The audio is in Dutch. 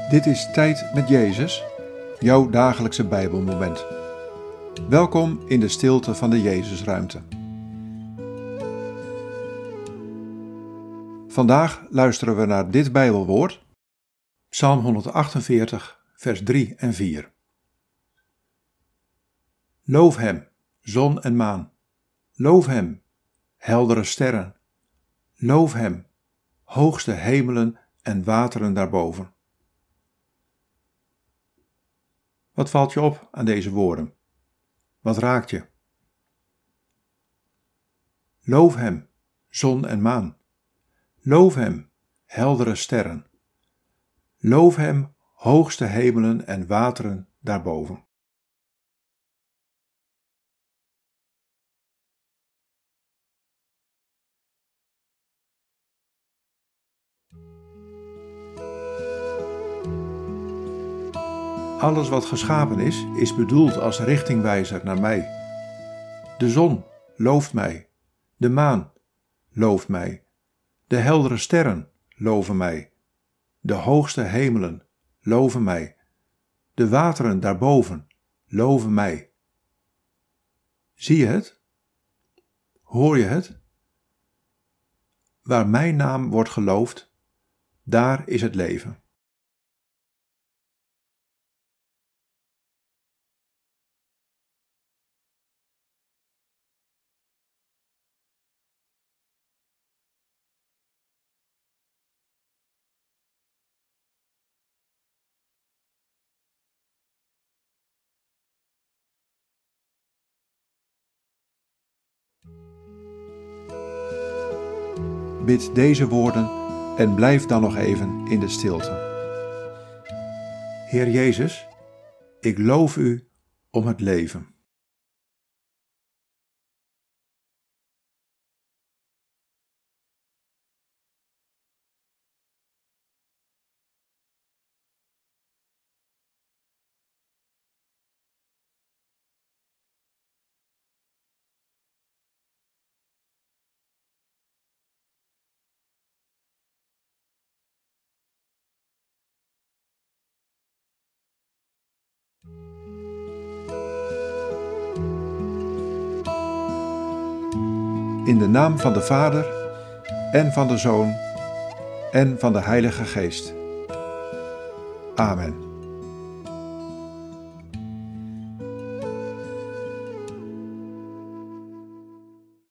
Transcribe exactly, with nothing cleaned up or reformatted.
Dit is Tijd met Jezus, jouw dagelijkse Bijbelmoment. Welkom in de stilte van de Jezusruimte. Vandaag luisteren we naar dit Bijbelwoord, Psalm honderdachtenveertig, vers drie en vier. Loof hem, zon en maan. Loof hem, heldere sterren. Loof hem, hoogste hemelen en wateren daarboven. Wat valt je op aan deze woorden? Wat raakt je? Loof hem, zon en maan. Loof hem, heldere sterren. Loof hem, hoogste hemelen en wateren daarboven. Alles wat geschapen is, is bedoeld als richtingwijzer naar mij. De zon looft mij, de maan looft mij, de heldere sterren loven mij, de hoogste hemelen loven mij, de wateren daarboven loven mij. Zie je het? Hoor je het? Waar mijn naam wordt geloofd, daar is het leven. Bid deze woorden en blijf dan nog even in de stilte. Heer Jezus, ik loof u om het leven. In de naam van de Vader, en van de Zoon, en van de Heilige Geest. Amen.